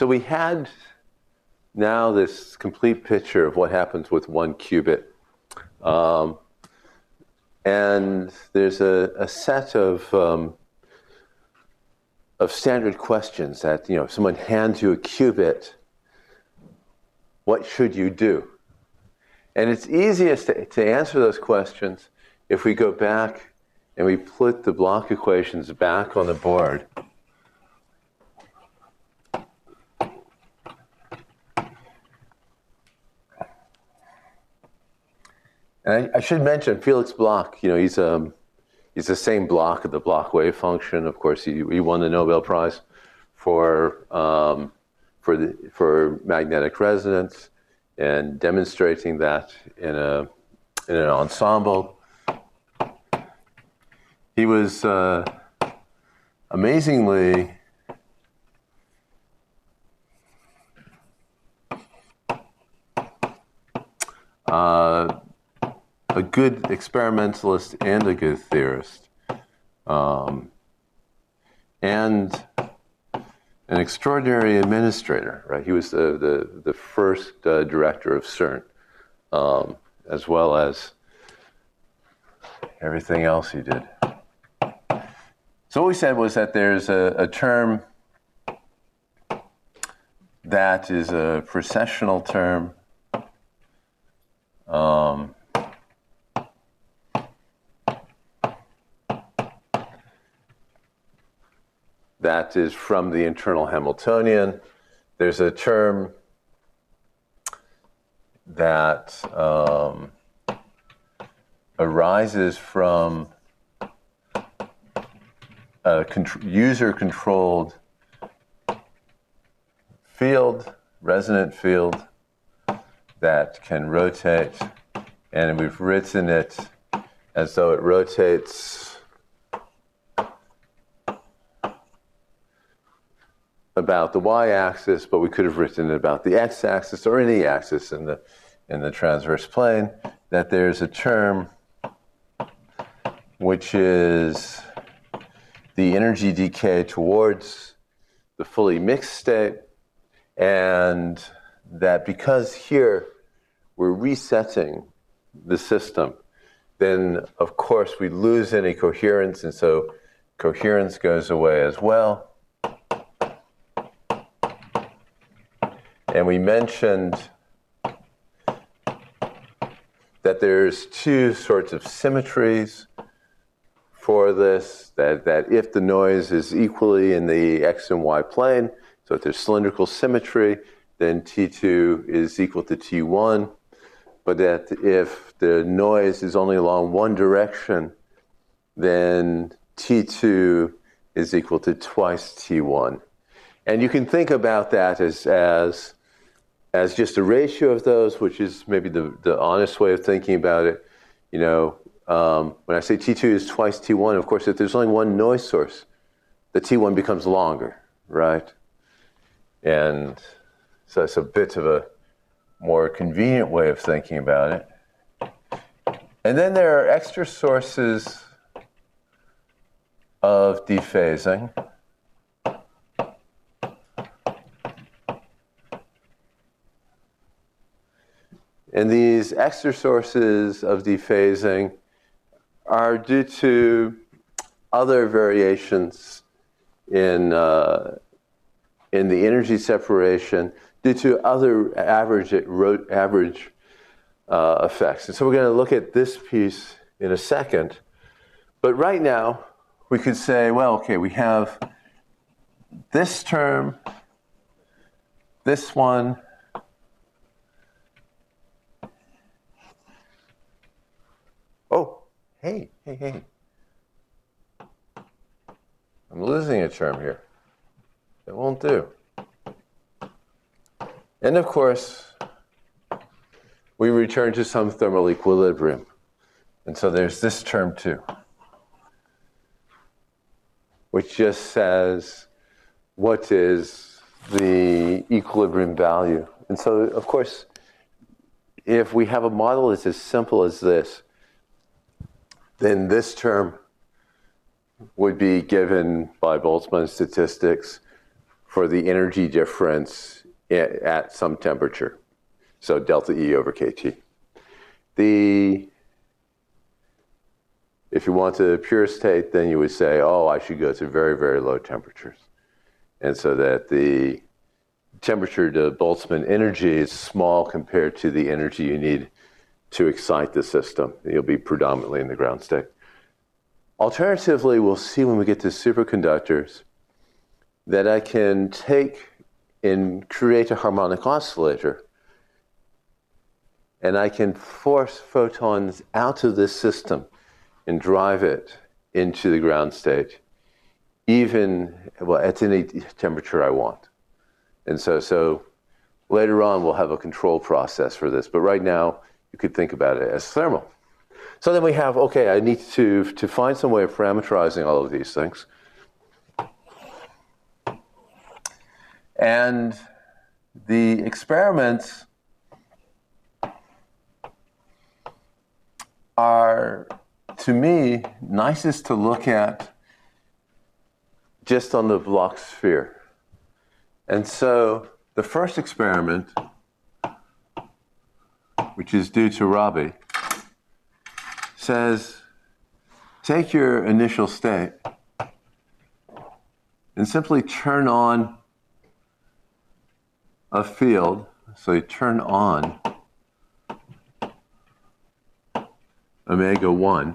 So we had now this complete picture of what happens with one qubit. And there's a set of standard questions that, if someone hands you a qubit, what should you do? And it's easiest to answer those questions if we go back and we put the block equations back on the board. And I should mention Felix Bloch. He's the same Bloch of the Bloch wave function. Of course, he won the Nobel Prize for magnetic resonance and demonstrating that in an ensemble. He was amazingly a good experimentalist and a good theorist, and an extraordinary administrator. Right, he was the first director of CERN, as well as everything else he did. So what we said was that there's a term that is a precessional term. That is from the internal Hamiltonian. There's a term that arises from a user-controlled field, resonant field, that can rotate, and we've written it as though it rotates about the y-axis, but we could have written it about the x-axis or any axis in the transverse plane. That there's a term which is the energy decay towards the fully mixed state, and that because here we're resetting the system, then of course we lose any coherence, and so coherence goes away as well. And we mentioned that there's two sorts of symmetries for this, that if the noise is equally in the x and y plane, so if there's cylindrical symmetry, then T2 is equal to T1, but that if the noise is only along one direction, then T2 is equal to twice T1. And you can think about that as just a ratio of those, which is maybe the honest way of thinking about it. When I say T2 is twice T1, of course, if there's only one noise source, the T1 becomes longer, right? And so it's a bit of a more convenient way of thinking about it. And then there are extra sources of dephasing. And these extra sources of dephasing are due to other variations in the energy separation, due to other average effects. And so we're going to look at this piece in a second. But right now, we could say, well, okay, we have this term, this one, oh, hey. I'm losing a term here. It won't do. And of course, we return to some thermal equilibrium. And so there's this term too, which just says what is the equilibrium value. And so, of course, if we have a model that's as simple as this, then this term would be given by Boltzmann statistics for the energy difference at some temperature. So delta E over kT. If you want the pure state, then you would say, oh, I should go to very, very low temperatures. And so that the temperature to Boltzmann energy is small compared to the energy you need to excite the system. You'll be predominantly in the ground state. Alternatively, we'll see when we get to superconductors that I can take and create a harmonic oscillator, and I can force photons out of this system and drive it into the ground state, even, well, at any temperature I want. And so later on, we'll have a control process for this. But right now, you could think about it as thermal. So then we have, okay, I need to find some way of parameterizing all of these things. And the experiments are, to me, nicest to look at just on the Bloch sphere. And so the first experiment, which is due to Rabi, says take your initial state and simply turn on a field. So you turn on omega 1,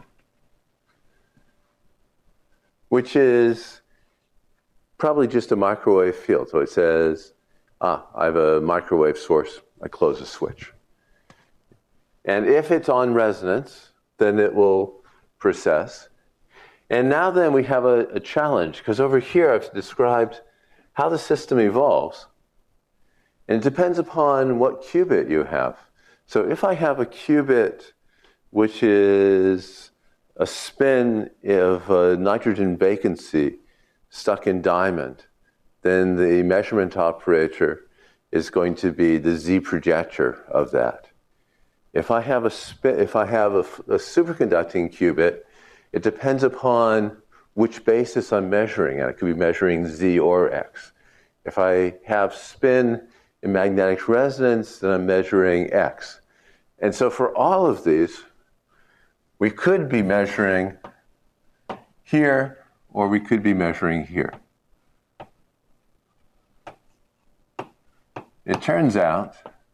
which is probably just a microwave field. So it says, I have a microwave source. I close a switch. And if it's on resonance, then it will precess. And now then we have a challenge, because over here I've described how the system evolves. And it depends upon what qubit you have. So if I have a qubit which is a spin of a nitrogen vacancy stuck in diamond, then the measurement operator is going to be the Z projector of that. If I have a superconducting qubit, it depends upon which basis I'm measuring, and I could be measuring Z or X. If I have spin in magnetic resonance, then I'm measuring X. And so for all of these, we could be measuring here, or we could be measuring here. It turns out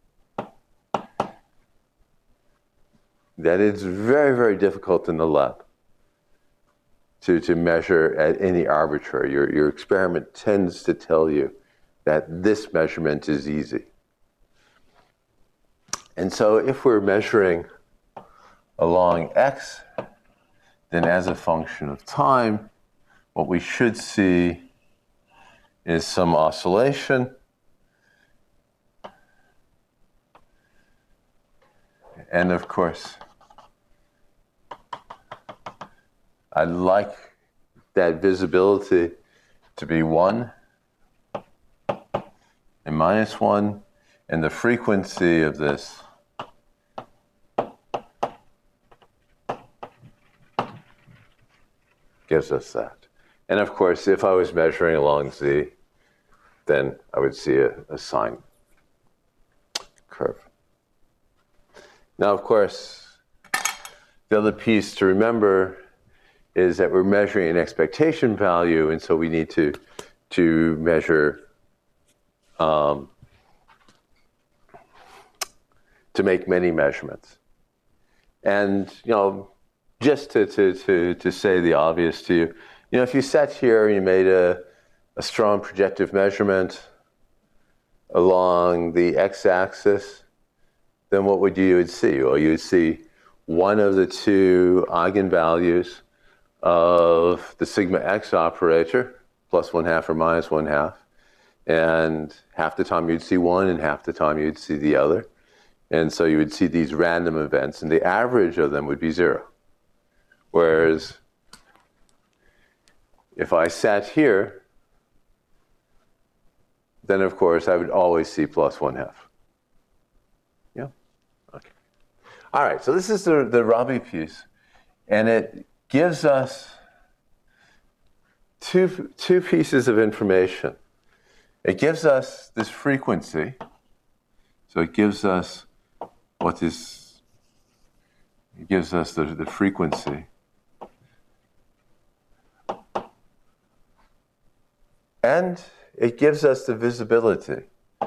that it's very, very difficult in the lab to measure at any arbitrary. Your experiment tends to tell you that this measurement is easy. And so if we're measuring along X, then as a function of time, what we should see is some oscillation. And of course, I'd like that visibility to be 1 and minus 1, and the frequency of this gives us that. And of course, if I was measuring along Z, then I would see a sine curve. Now, of course, the other piece to remember is that we're measuring an expectation value, and so we need to measure to make many measurements. And just to say the obvious to you, if you sat here and you made a strong projective measurement along the x-axis, then what would you see? Well, you would see one of the two eigenvalues of the sigma x operator, plus 1/2 or minus 1/2, and half the time you'd see one and half the time you'd see the other. And so you would see these random events, and the average of them would be 0. Whereas if I sat here, then of course I would always see plus 1/2. Yeah? Okay. All right, so this is the Rabi piece, and it gives us two pieces of information. It gives us this frequency. So it gives us it gives us the frequency. And it gives us the visibility.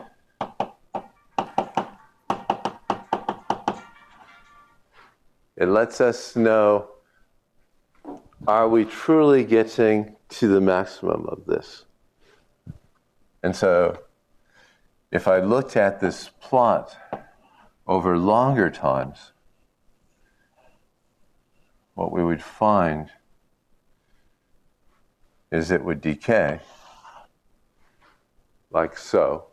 It lets us know, are we truly getting to the maximum of this? And so, if I looked at this plot over longer times, what we would find is it would decay, like so.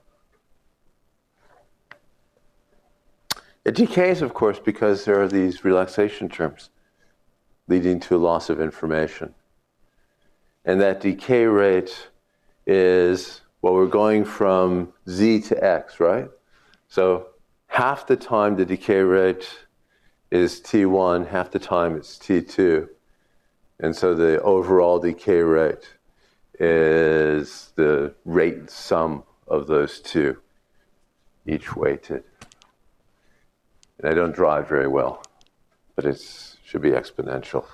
It decays, of course, because there are these relaxation terms leading to a loss of information. And that decay rate is, well, we're going from Z to X, right? So half the time the decay rate is T1, half the time it's T2. And so the overall decay rate is the rate sum of those two, each weighted. And I don't drive very well, but it should be exponential.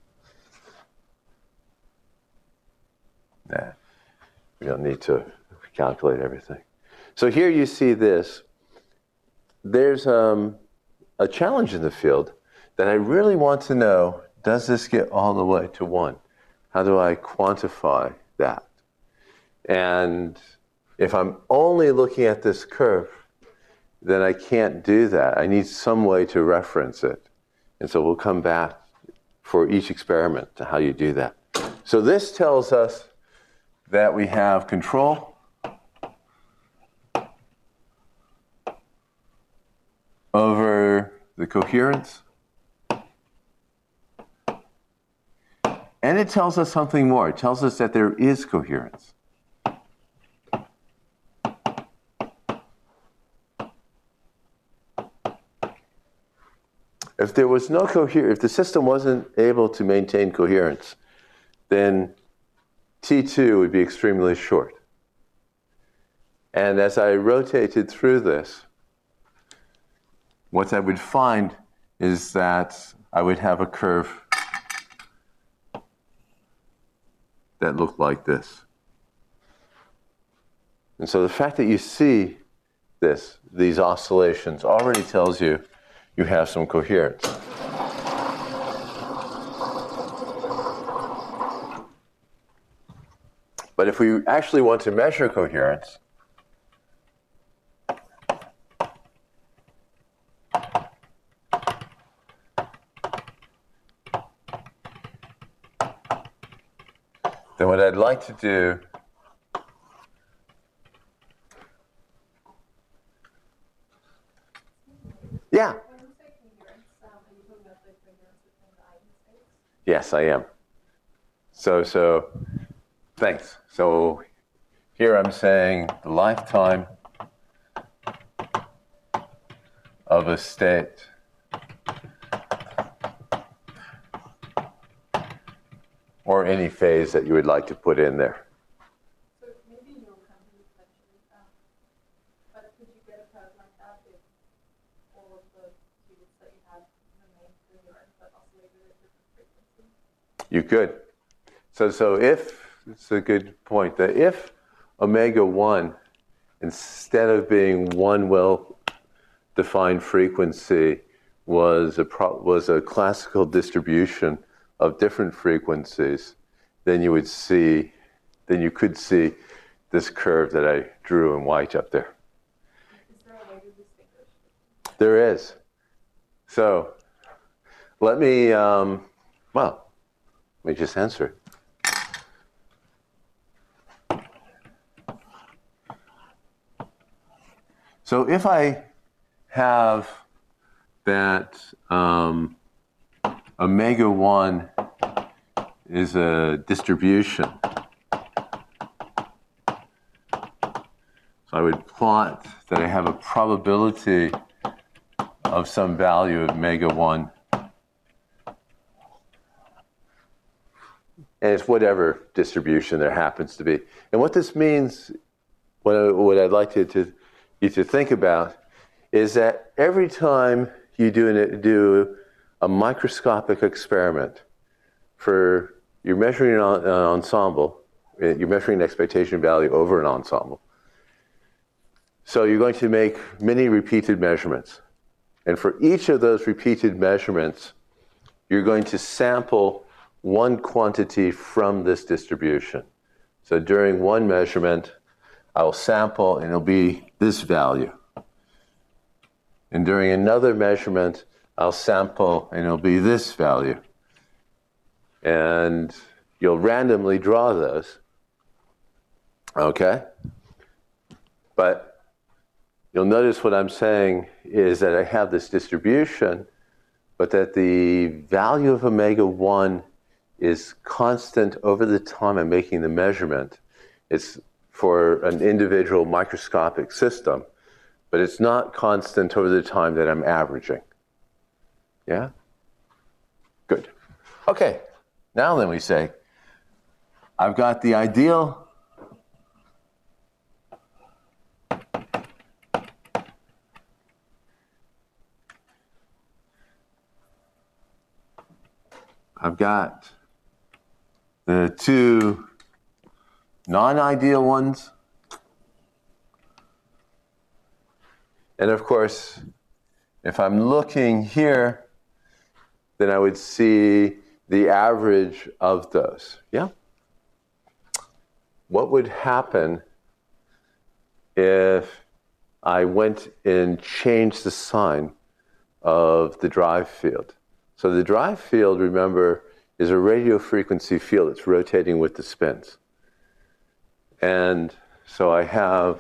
Nah, we don't need to calculate everything. So here you see this. There's a challenge in the field that I really want to know, does this get all the way to 1? How do I quantify that? And if I'm only looking at this curve, then I can't do that. I need some way to reference it. And so we'll come back for each experiment to how you do that. So this tells us that we have control over the coherence. And it tells us something more. It tells us that there is coherence. If there was no if the system wasn't able to maintain coherence, then T2 would be extremely short. And as I rotated through this, what I would find is that I would have a curve that looked like this. And so the fact that you see these oscillations already tells you you have some coherence. But if we actually want to measure coherence, then what I'd like to do yeah. Yes, I am. So thanks. So here I'm saying the lifetime of a state or any phase that you would like to put in there. So maybe you'll come to this eventually, but could you get a curve like that if all of the qubits that you had remained coherent but oscillated at different frequencies? You could. So if, it's a good point, that if omega 1, instead of being one well-defined frequency, was a classical distribution of different frequencies, then you could see this curve that I drew in white up there. Is there a way to distinguish? There is. So let me just answer it. So if I have that omega 1 is a distribution, so I would plot that I have a probability of some value of omega 1. And it's whatever distribution there happens to be. And what this means what I'd like you to think about is that every time you do a microscopic experiment you're measuring an ensemble, you're measuring an expectation value over an ensemble. So you're going to make many repeated measurements. And for each of those repeated measurements, you're going to sample one quantity from this distribution. So during one measurement, I will sample and it'll be this value. And during another measurement, I'll sample and it'll be this value. And you'll randomly draw those. Okay? But you'll notice what I'm saying is that I have this distribution, but that the value of omega 1 is constant over the time I'm making the measurement. It's for an individual microscopic system, but it's not constant over the time that I'm averaging. Yeah? Good. Okay, now then we say, I've got the ideal I've got the two non-ideal ones. And of course, if I'm looking here, then I would see the average of those. Yeah? What would happen if I went and changed the sign of the drive field? So the drive field, remember, is a radio frequency field. It's rotating with the spins. And so I have,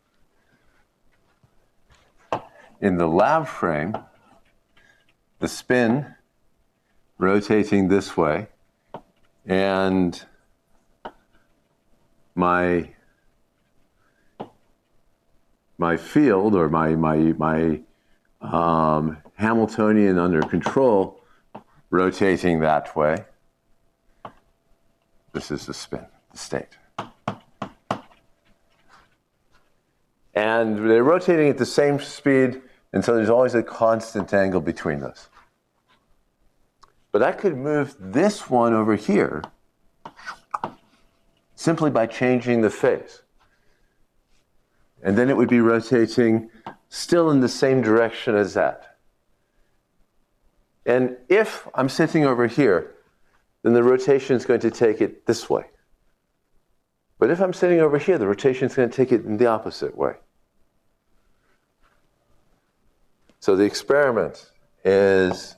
in the lab frame, the spin rotating this way, and my field, or my Hamiltonian under control, rotating that way. This is the spin, the state. And they're rotating at the same speed, and so there's always a constant angle between those. But I could move this one over here simply by changing the phase. And then it would be rotating still in the same direction as that. And if I'm sitting over here, then the rotation is going to take it this way. But if I'm sitting over here, the rotation is going to take it in the opposite way. So the experiment is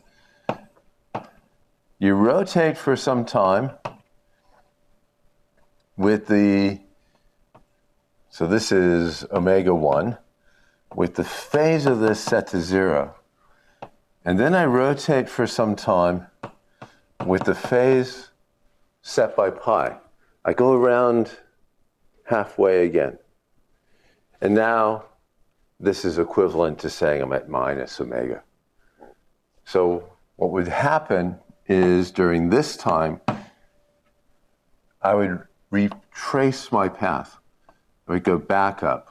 you rotate for some time with so this is omega 1, with the phase of this set to 0. And then I rotate for some time with the phase set by pi. I go around halfway again. And now this is equivalent to saying I'm at minus omega. So what would happen is during this time, I would retrace my path. I would go back up.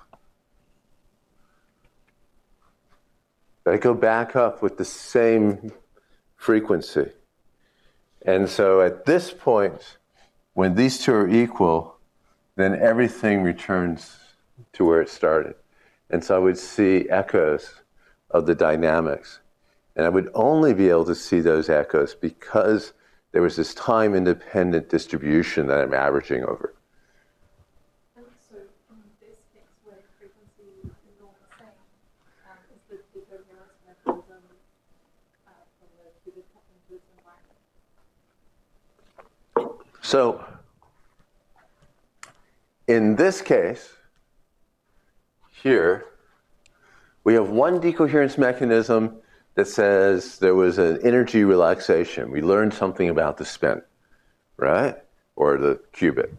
I go back up with the same frequency. And so at this point, when these two are equal, then everything returns to where it started. And so I would see echoes of the dynamics. And I would only be able to see those echoes because there was this time-independent distribution that I'm averaging over. And so in this case, where frequency is all the same, is the decoherence mechanism from the qubit coupling to its environment? So in this case, here, we have one decoherence mechanism that says there was an energy relaxation. We learned something about the spin, right? Or the qubit.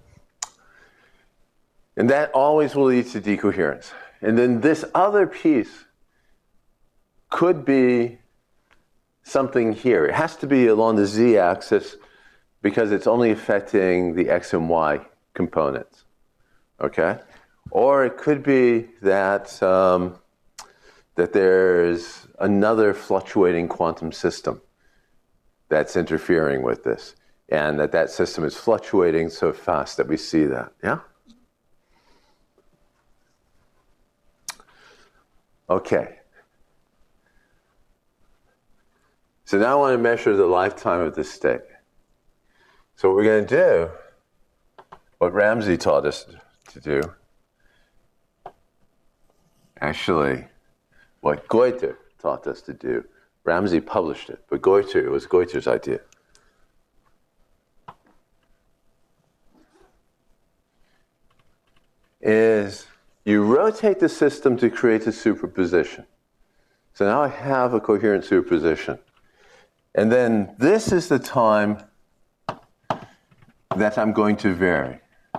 And that always will lead to decoherence. And then this other piece could be something here. It has to be along the z-axis because it's only affecting the x and y components, okay? Or it could be that, that there's another fluctuating quantum system that's interfering with this, and that system is fluctuating so fast that we see that. Yeah? Okay. So now I want to measure the lifetime of this state. So what we're going to do, what Ramsey taught us to do, actually, what Goiter taught us to do. Ramsey published it, but it was Goiter's idea. Is you rotate the system to create a superposition. So now I have a coherent superposition. And then this is the time that I'm going to vary.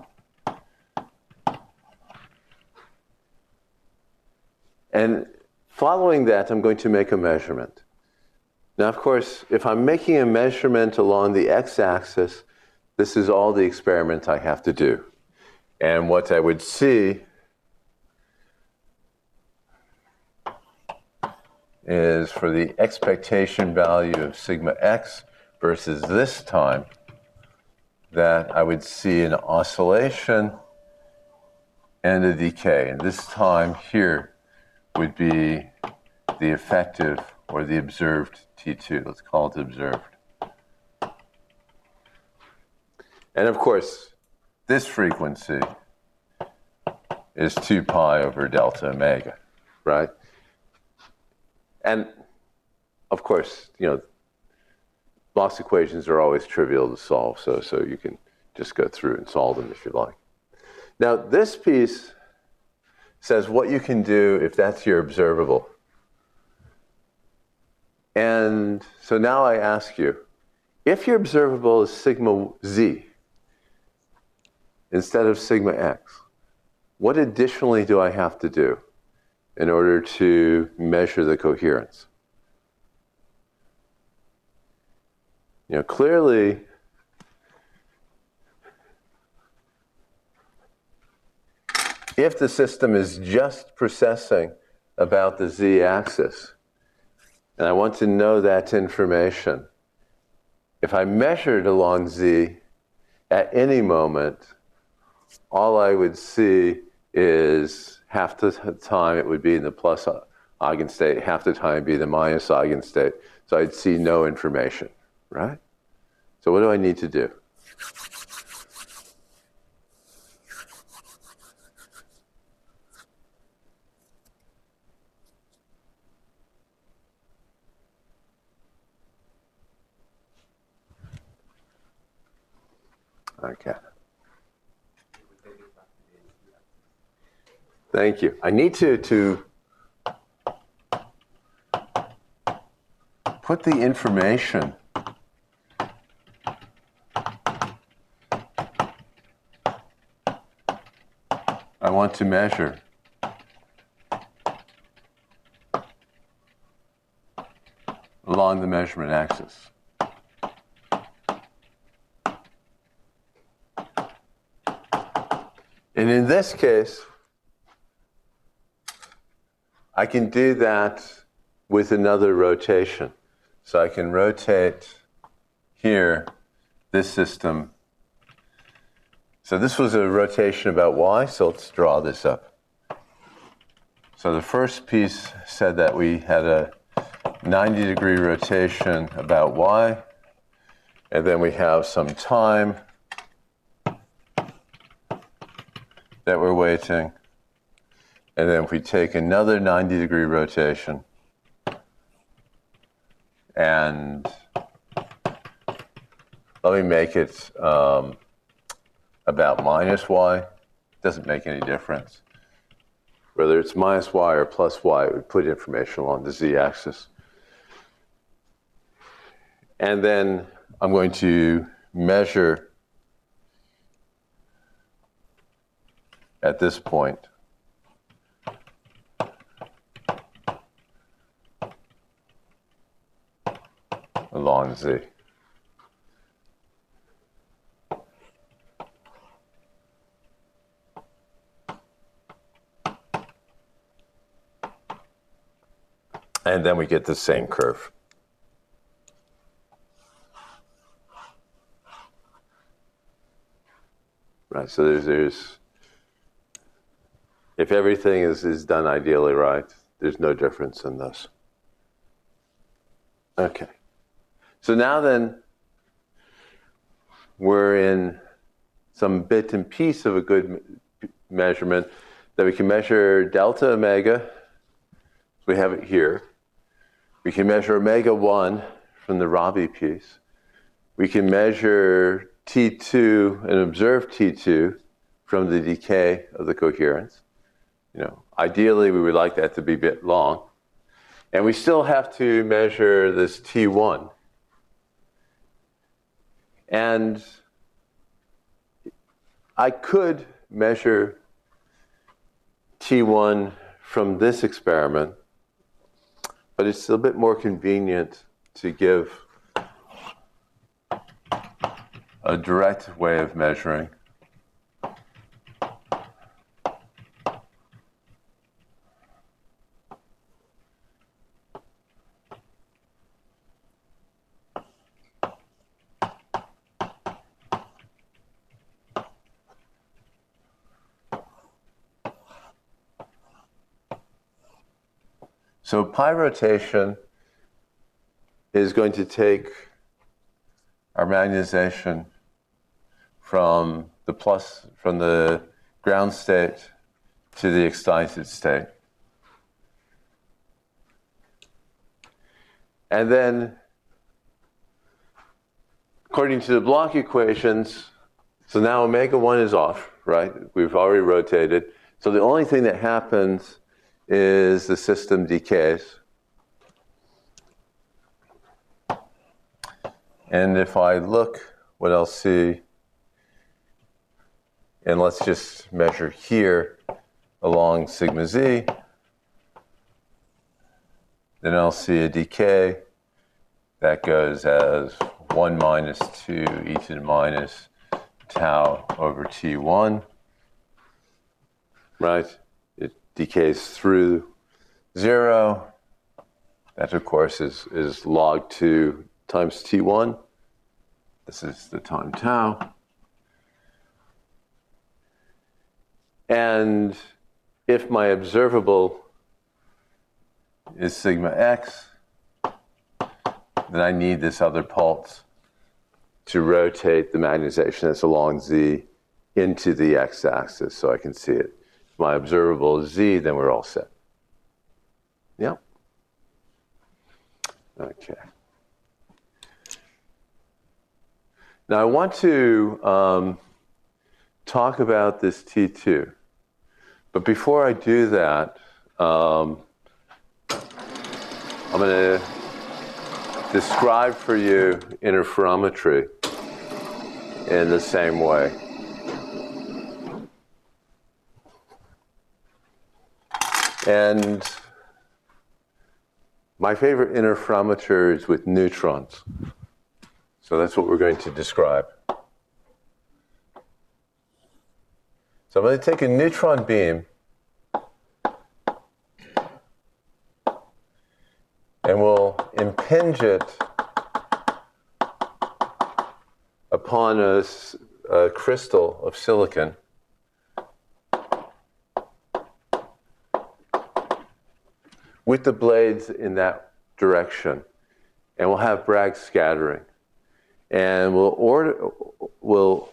And following that, I'm going to make a measurement. Now, of course, if I'm making a measurement along the x-axis, this is all the experiment I have to do. And what I would see is for the expectation value of sigma x versus this time, that I would see an oscillation and a decay. And this time here would be the effective or the observed T2. Let's call it observed. And of course, this frequency is 2 pi over delta omega, right? And of course, Bloch's equations are always trivial to solve, so you can just go through and solve them if you like. Now, this piece says what you can do if that's your observable. And so now I ask you, if your observable is sigma z instead of sigma x, what additionally do I have to do in order to measure the coherence? Clearly, if the system is just processing about the z-axis, and I want to know that information, if I measured along z at any moment, all I would see is half the time it would be in the plus eigenstate, half the time it'd be the minus eigenstate. So I'd see no information, right? So what do I need to do? Okay. Thank you. I need to put the information I want to measure along the measurement axis. And in this case, I can do that with another rotation. So I can rotate here this system. So this was a rotation about y, so let's draw this up. So the first piece said that we had a 90-degree rotation about y, and then we have some time that we're waiting. And then if we take another 90-degree rotation, and let me make it about minus y. Doesn't make any difference. Whether it's minus y or plus y, it would put information along the z-axis. And then I'm going to measure at this point along z. And then we get the same curve. Right, so there's if everything is done ideally right, there's no difference in this. Okay. So now then, we're in some bit and piece of a good measurement that we can measure delta omega. We have it here. We can measure omega 1 from the Rabi piece. We can measure T2 and observe T2 from the decay of the coherence. Ideally, we would like that to be a bit long. And we still have to measure this T1. And I could measure T1 from this experiment, but it's a bit more convenient to give a direct way of measuring. So pi rotation is going to take our magnetization from the ground state to the excited state. And then, according to the Bloch equations, so now omega 1 is off, right? We've already rotated. So the only thing that happens is the system decays. And if I look what I'll see, and let's just measure here along sigma z, then I'll see a decay that goes as 1 minus 2 e to the minus tau over T1, right? It decays through 0. That, of course, is log 2 times T1. This is the time tau. And if my observable is sigma x, then I need this other pulse to rotate the magnetization that's along z into the x-axis so I can see it. If my observable is z, then we're all set. Yeah? Okay. Now I want to talk about this T2. But before I do that, I'm going to describe for you interferometry in the same way. And my favorite interferometer is with neutrons. So that's what we're going to describe. So I'm going to take a neutron beam and we'll impinge it upon a crystal of silicon. With the blades in that direction. And we'll have Bragg scattering. And we'll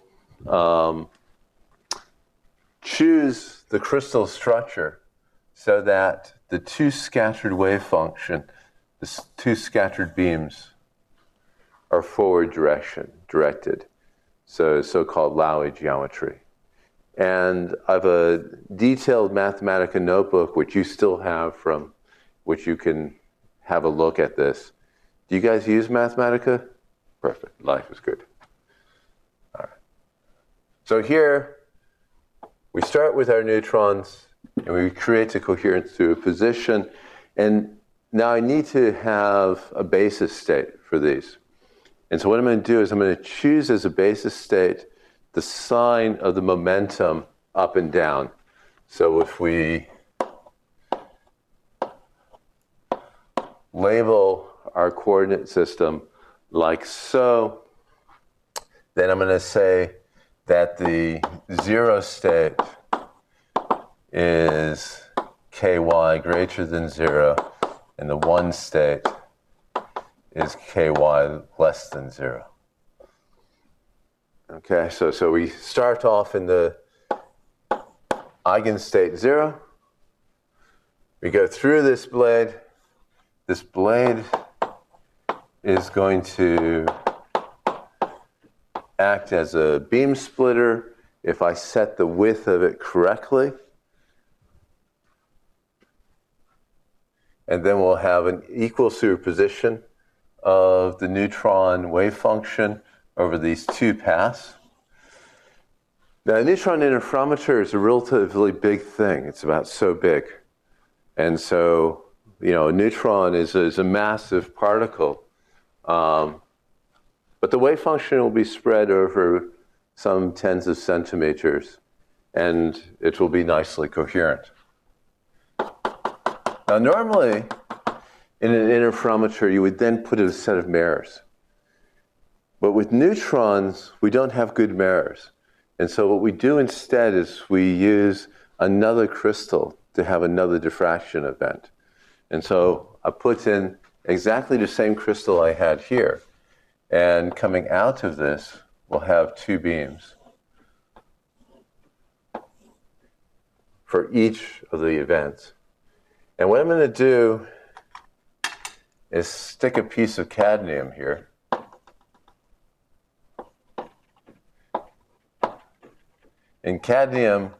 choose the crystal structure so that the two scattered wave function, the two scattered beams, are forward directed. So-called Laue geometry. And I have a detailed Mathematica notebook, which you still have from which you can have a look at this. Do you guys use Mathematica? Perfect. Life is good. All right. So here, we start with our neutrons, and we create a coherence to a position. And now I need to have a basis state for these. And so what I'm going to do is I'm going to choose as a basis state the sign of the momentum up and down. So if we label our coordinate system like so, then I'm going to say that the 0 state is ky greater than 0, and the 1 state is ky less than 0. Okay, so we start off in the eigenstate 0. We go through this blade. This blade is going to act as a beam splitter if I set the width of it correctly. And then we'll have an equal superposition of the neutron wave function over these two paths. Now, a neutron interferometer is a relatively big thing. It's about so big. And so, a neutron is a massive particle. But the wave function will be spread over some tens of centimeters, and it will be nicely coherent. Now, normally, in an interferometer, you would then put a set of mirrors. But with neutrons, we don't have good mirrors. And so what we do instead is we use another crystal to have another diffraction event. And so I put in exactly the same crystal I had here. And coming out of this, we'll have two beams for each of the events. And what I'm going to do is stick a piece of cadmium here. And cadmium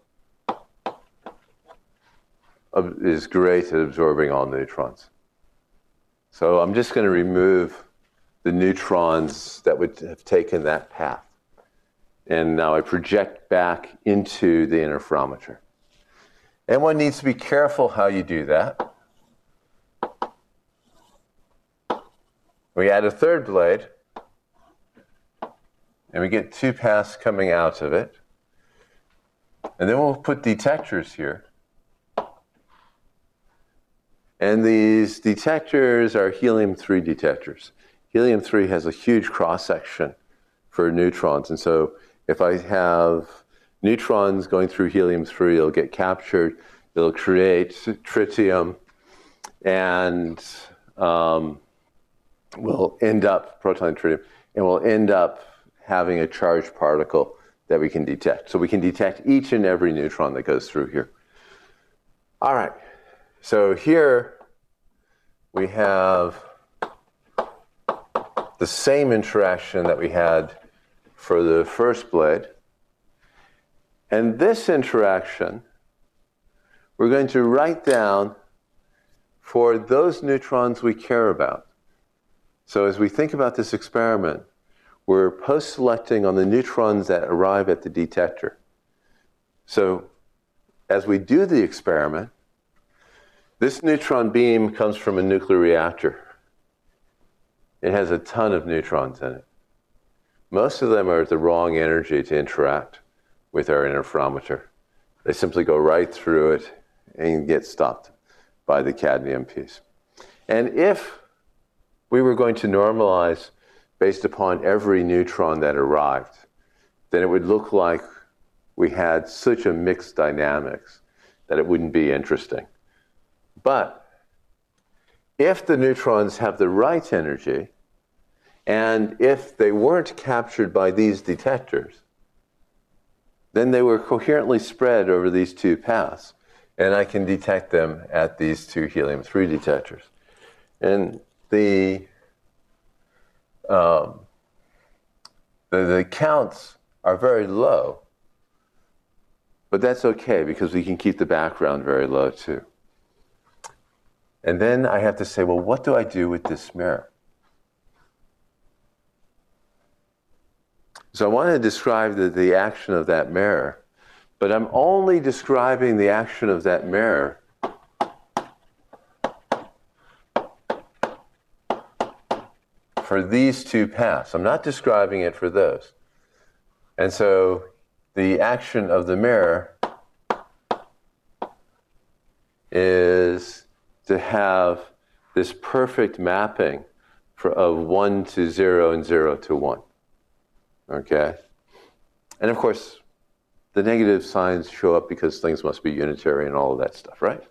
is great at absorbing all neutrons. So I'm just going to remove the neutrons that would have taken that path. And now I project back into the interferometer. And one needs to be careful how you do that. We add a third blade, and we get two paths coming out of it. And then we'll put detectors here. And these detectors are helium-3 detectors. Helium-3 has a huge cross-section for neutrons. And so if I have neutrons going through helium-3, it'll get captured, it'll create tritium, and we'll end up, proton tritium, and we'll end up having a charged particle that we can detect. So we can detect each and every neutron that goes through here. All right, so here we have the same interaction that we had for the first blade. And this interaction, we're going to write down for those neutrons we care about. So as we think about this experiment, we're post-selecting on the neutrons that arrive at the detector. So as we do the experiment, this neutron beam comes from a nuclear reactor. It has a ton of neutrons in it. Most of them are at the wrong energy to interact with our interferometer. They simply go right through it and get stopped by the cadmium piece. And if we were going to normalize based upon every neutron that arrived, then it would look like we had such a mixed dynamics that it wouldn't be interesting. But if the neutrons have the right energy, and if they weren't captured by these detectors, then they were coherently spread over these two paths, and I can detect them at these two helium-3 detectors. And the counts are very low, but that's okay because we can keep the background very low too. And then I have to say, well, what do I do with this mirror? So I want to describe the action of that mirror, but I'm only describing the action of that mirror for these two paths. I'm not describing it for those. And so the action of the mirror is to have this perfect mapping of 1 to 0 and 0 to 1. Okay? And of course, the negative signs show up because things must be unitary and all of that stuff, right?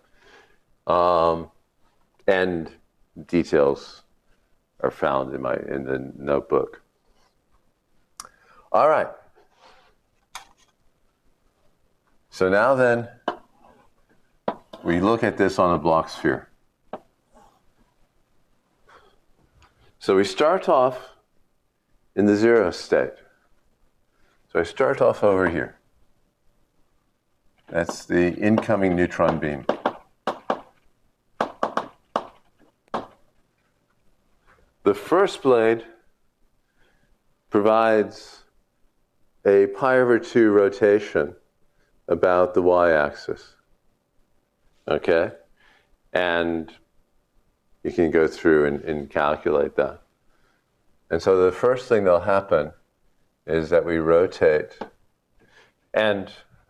And details are found in the notebook. All right. So now then, we look at this on a Bloch sphere. So we start off in the 0 state. So I start off over here. That's the incoming neutron beam. The first blade provides a pi/2 rotation about the y-axis. Okay? And you can go through and calculate that. And so the first thing that'll happen is that we rotate. And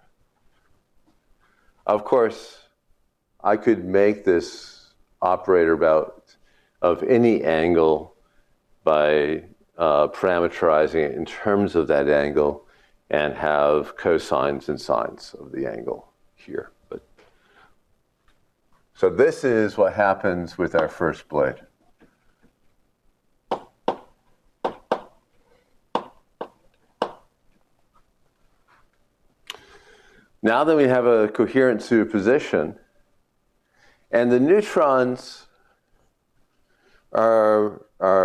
of course, I could make this operator of any angle by parameterizing it in terms of that angle and have cosines and sines of the angle here. So this is what happens with our first blade. Now that we have a coherent superposition, and the neutrons are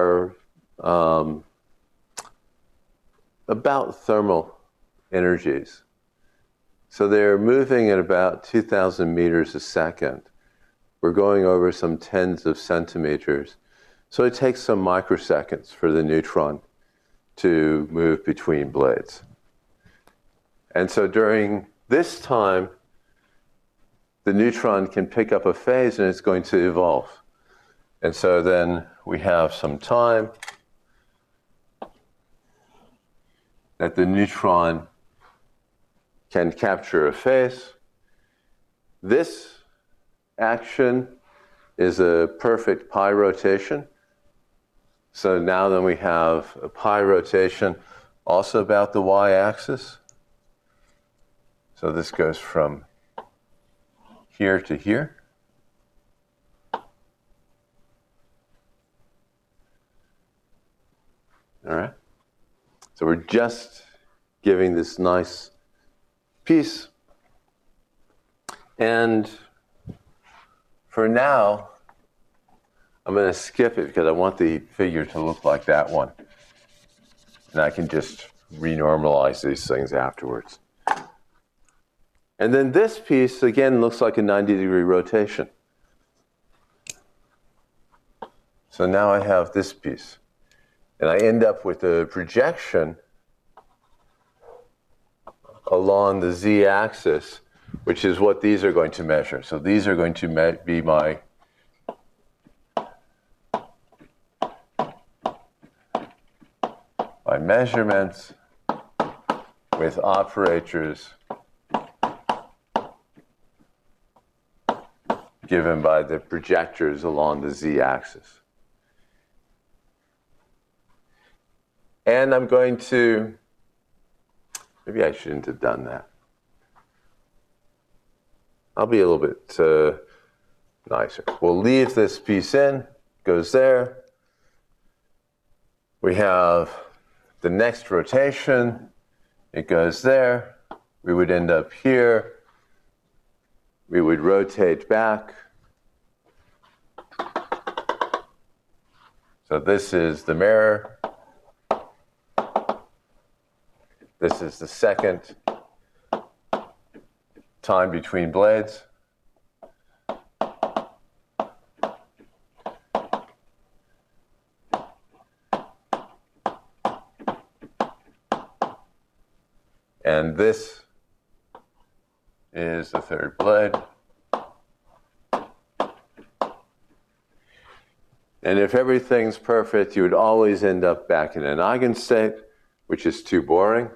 about thermal energies. So they're moving at about 2,000 meters a second. We're going over some tens of centimeters. So it takes some microseconds for the neutron to move between blades. And so during this time, the neutron can pick up a phase and it's going to evolve. And so then we have some time that the neutron can capture a phase. This action is a perfect pi rotation. So now then we have a pi rotation also about the y-axis. So this goes from here to here. All right. So we're just giving this nice piece. And for now, I'm going to skip it because I want the figure to look like that one. And I can just renormalize these things afterwards. And then this piece, again, looks like a 90-degree rotation. So now I have this piece. And I end up with a projection along the z-axis, which is what these are going to measure. So these are going to be my measurements with operators given by the projectors along the z-axis. And I'm going to, maybe I shouldn't have done that. I'll be a little bit nicer. We'll leave this piece in, goes there. We have the next rotation, it goes there. We would end up here. We would rotate back. So this is the mirror. This is the second time between blades. And this is the third blade. And if everything's perfect, you would always end up back in an eigenstate, which is too boring.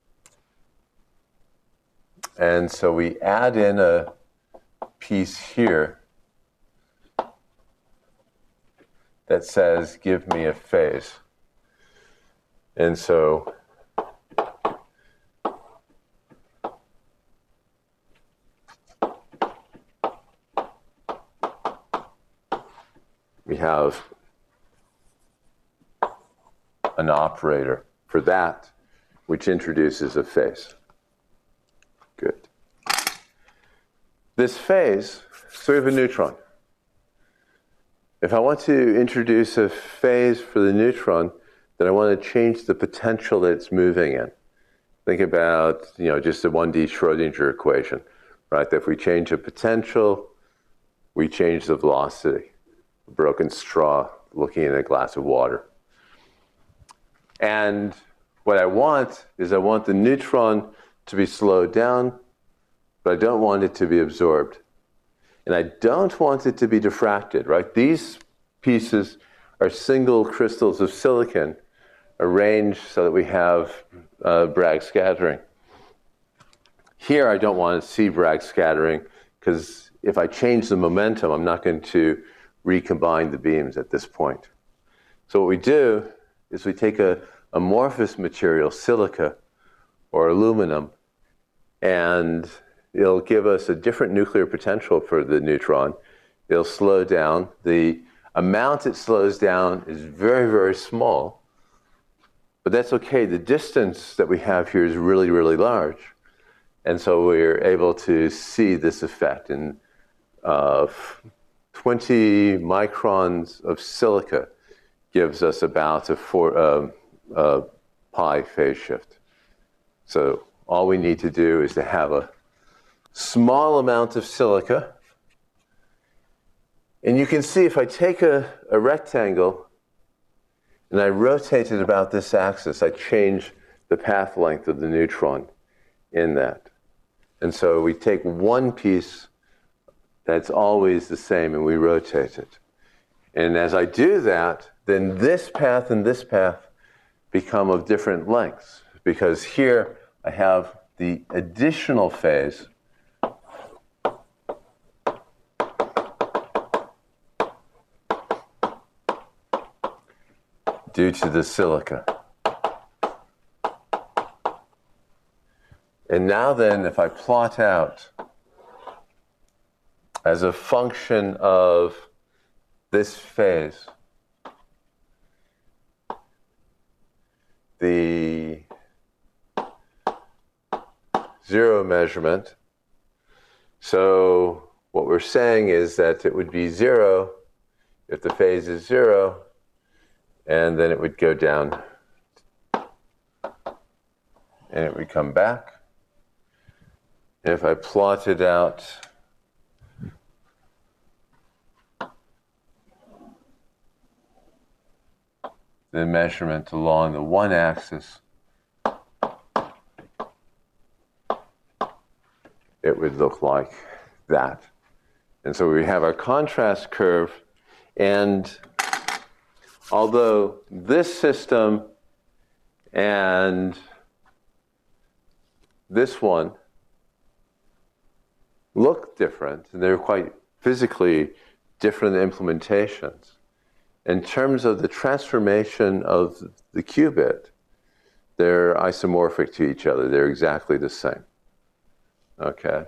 And so we add in a piece here that says, give me a phase. And so we have an operator for that, which introduces a phase. Good. This phase, so we have a neutron. If I want to introduce a phase for the neutron, then I want to change the potential that it's moving in. Think about, just a 1D Schrodinger equation, right? That if we change a potential, we change the velocity. A broken straw looking in a glass of water. And what I want is I want the neutron to be slowed down, but I don't want it to be absorbed. And I don't want it to be diffracted, right? These pieces are single crystals of silicon arranged so that we have Bragg scattering. Here I don't want to see Bragg scattering because if I change the momentum, I'm not going to recombine the beams at this point. So what we do is we take a amorphous material, silica or aluminum, and it'll give us a different nuclear potential for the neutron. It'll slow down. The amount it slows down is very, very small, but that's okay. The distance that we have here is really, really large. And so we're able to see this effect in 20 microns of silica gives us about a pi phase shift. So all we need to do is to have a small amount of silica. And you can see if I take a rectangle and I rotate it about this axis, I change the path length of the neutron in that. And so we take one piece that's always the same and we rotate it. And as I do that, then this path and this path become of different lengths, because here I have the additional phase due to the silica. And now then, if I plot out as a function of this phase, the zero measurement. So what we're saying is that it would be zero if the phase is zero, and then it would go down and it would come back. And if I plotted out the measurement along the one axis, it would look like that. And so we have our contrast curve, and although this system and this one look different, and they're quite physically different implementations, in terms of the transformation of the qubit, they're isomorphic to each other. They're exactly the same. Okay.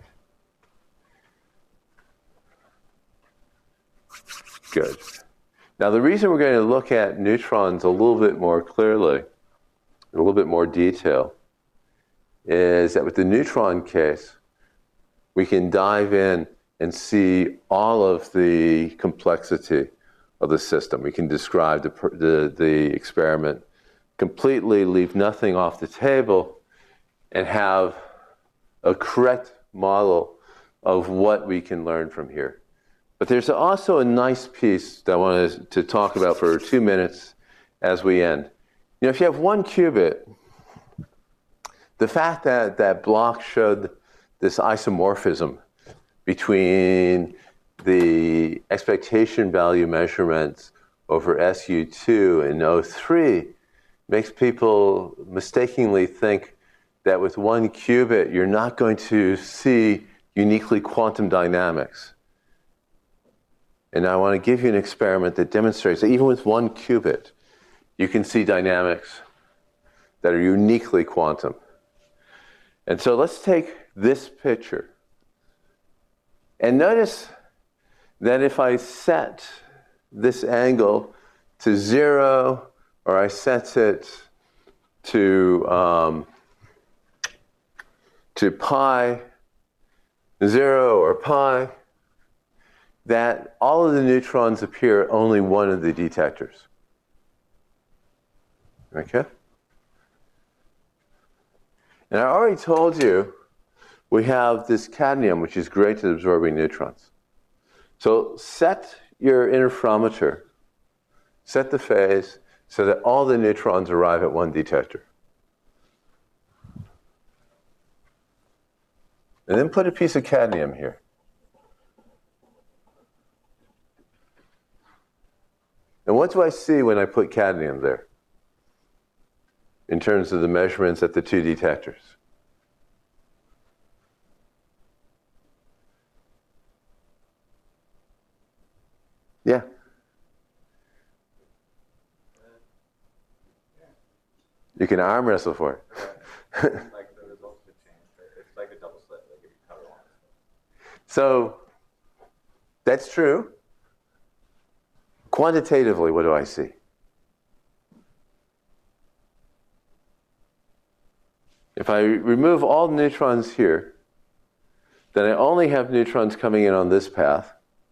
Good. Now, the reason we're going to look at neutrons a little bit more clearly, in a little bit more detail, is that with the neutron case, we can dive in and see all of the complexity of the system. We can describe the experiment completely, leave nothing off the table, and have a correct model of what we can learn from here. But there's also a nice piece that I wanted to talk about for 2 minutes as we end. If you have one qubit, the fact that that block showed this isomorphism between the expectation value measurements over SU2 and O3 makes people mistakenly think that with one qubit, you're not going to see uniquely quantum dynamics. And I want to give you an experiment that demonstrates that even with 1 qubit, you can see dynamics that are uniquely quantum. And so let's take this picture. And notice that if I set this angle to 0, or I set it to pi 0 or pi, that all of the neutrons appear at only one of the detectors. Okay? And I already told you we have this cadmium, which is great at absorbing neutrons. So set your interferometer, set the phase, so that all the neutrons arrive at one detector. And then put a piece of cadmium here. And what do I see when I put cadmium there, in terms of the measurements at the 2 detectors? Yeah. You can arm wrestle for it. Like the results could change. It's like a double slit. Like if you cut it on. So that's true. Quantitatively, what do I see? If I remove all the neutrons here, then I only have neutrons coming in on this path.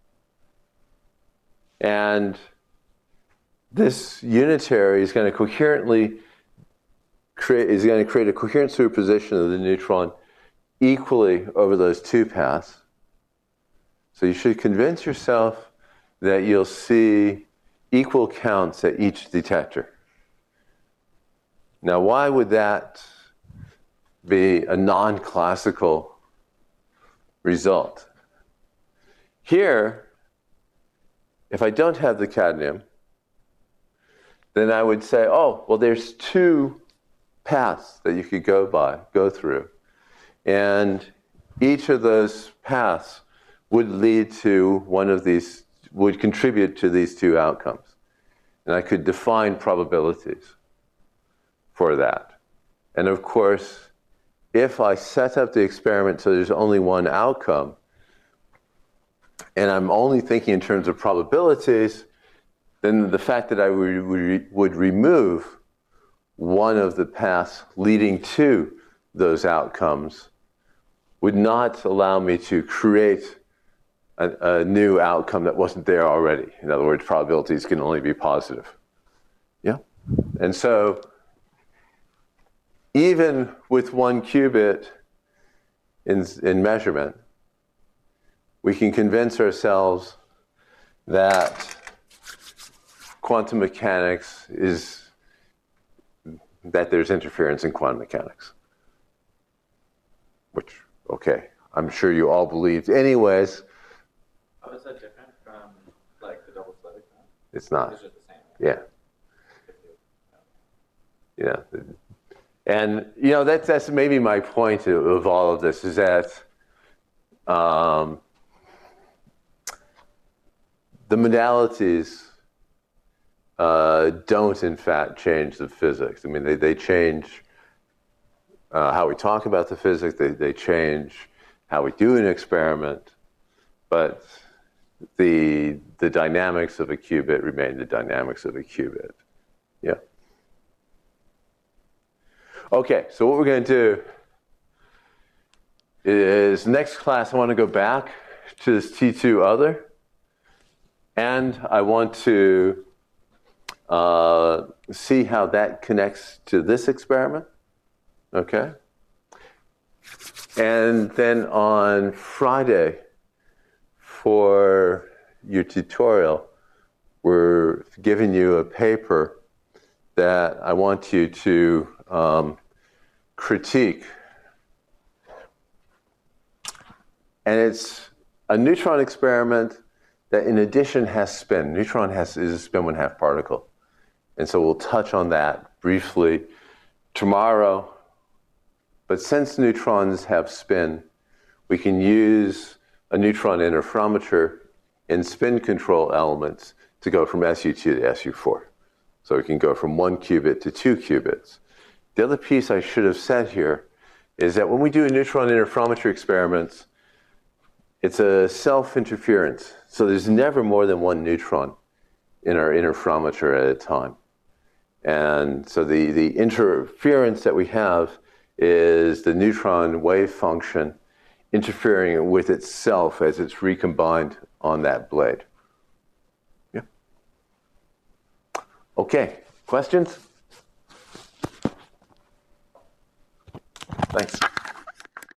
And this unitary is going to coherently create a coherent superposition of the neutron equally over those 2 paths. So you should convince yourself that you'll see equal counts at each detector. Now, why would that be a non-classical result? Here, if I don't have the cadmium, then I would say, oh, well, there's 2 paths that you could go through. And each of those paths would lead to one of these, would contribute to these 2 outcomes. And I could define probabilities for that. And of course, if I set up the experiment so there's only one outcome, and I'm only thinking in terms of probabilities, then the fact that I would remove one of the paths leading to those outcomes would not allow me to create a new outcome that wasn't there already. In other words, probabilities can only be positive. Yeah? And so even with 1 qubit in measurement, we can convince ourselves that quantum mechanics is that there's interference in quantum mechanics. Which, okay, I'm sure you all believed anyways. How is that different from like the double slit experiment? It's not. It's just the same. Yeah. Yeah. And, you know, that's maybe my point of all of this, is that the modalities don't, in fact, change the physics. I mean, they change how we talk about the physics. They change how we do an experiment. But the dynamics of a qubit remain the dynamics of a qubit. Yeah. Okay, so what we're going to do is next class I want to go back to this T2 other, and I want to see how that connects to this experiment. Okay? And then on Friday, for your tutorial, we're giving you a paper that I want you to critique. And it's a neutron experiment that in addition has spin. Neutron is a spin 1/2 particle. And so we'll touch on that briefly tomorrow. But since neutrons have spin, we can use a neutron interferometer in spin control elements to go from SU2 to SU4. So we can go from 1 qubit to 2 qubits. The other piece I should have said here is that when we do neutron interferometry experiments, it's a self-interference. So there's never more than one neutron in our interferometer at a time. And so the interference that we have is the neutron wave function interfering with itself as it's recombined on that blade. Yeah. Okay, questions? Thanks.